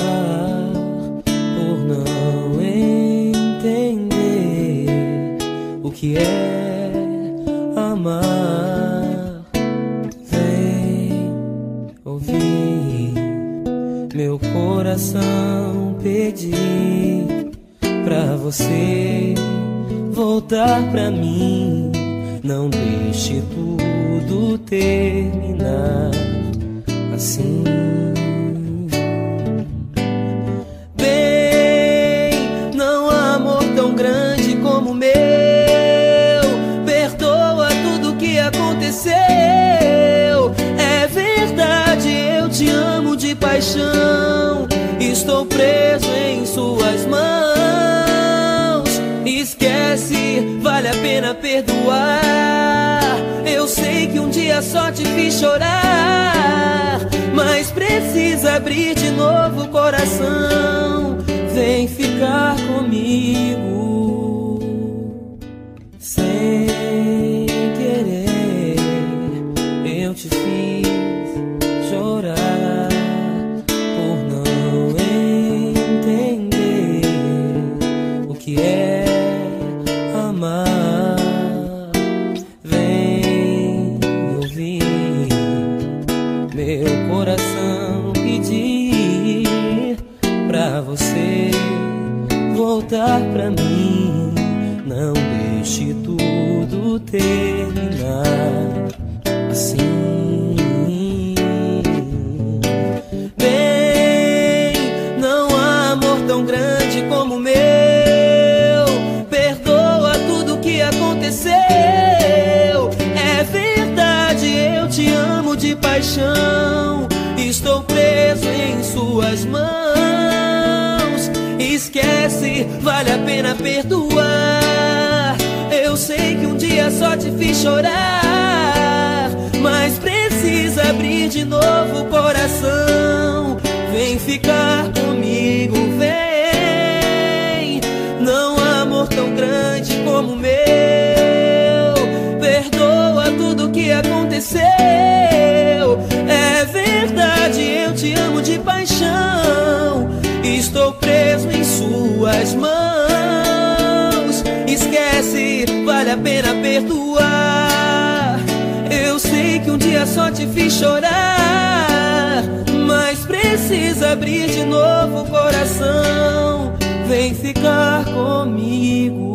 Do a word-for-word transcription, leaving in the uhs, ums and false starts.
por não entender o que é amar. Vem ouvir meu coração pedir pra você voltar pra mim. Não deixe tudo terminar assim. Bem, não há amor tão grande como o meu. Perdoa tudo que aconteceu. É verdade, eu te amo de paixão. Estou preso em suas mãos. Esquece, vale a pena perdoar. Eu sei que um dia só te fiz chorar, mas precisa abrir de novo o coração. Vem ficar comigo. Sem querer eu te fiz chorar por não entender o que é amar. Vem ouvir meu coração pedir pra você voltar pra mim. Não deixe tudo terminar assim. Bem, não há amor tão grande como o meu. Perdoa tudo que aconteceu. É verdade, eu te amo de paixão. Estou preso em suas mãos. Esquece, vale a pena perdoar. Eu sei que um dia só te fiz chorar, mas precisa abrir de novo o coração. Vem ficar comigo, vem. Não há amor tão grande como o meu. Perdoa tudo que aconteceu. É verdade, eu te amo de paixão. Estou preso em suas mãos. Esquece, vale a pena perdoar. Eu sei que um dia só te fiz chorar, mas precisa abrir de novo o coração. Vem ficar comigo.